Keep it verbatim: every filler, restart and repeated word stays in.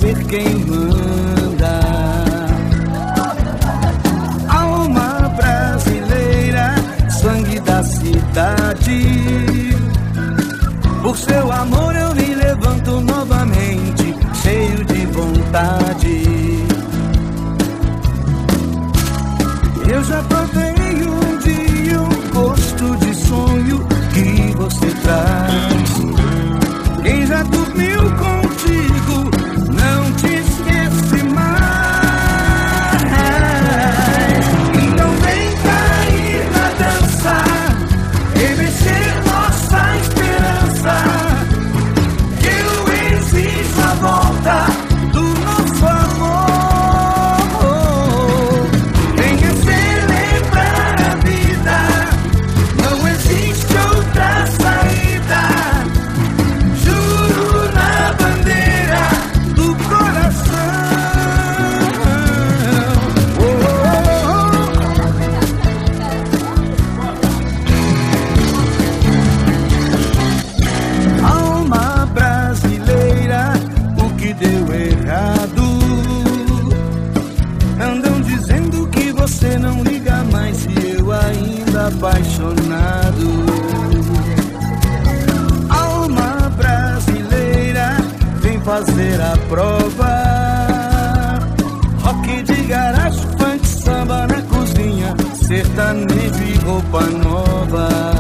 ser quem manda. Alma brasileira, sangue da cidade. Por seu amor eu me levanto novamente, cheio de vontade. Eu já provei um dia o gosto de sonho que você traz. Quem já dormiu contigo não te esquece mais. Então vem cair na dança, remexer nossa esperança, que eu exijo a volta do nosso amor. Venha celebrar a vida, não existe outra saída. Juro na bandeira do coração. Oh, oh, oh. Alma brasileira, o que deu errado? Andam dizendo que você não liga mais e eu ainda apaixonado. Alma brasileira, vem fazer a prova. Rock de garagem, funk, samba na cozinha, sertanejo e roupa nova.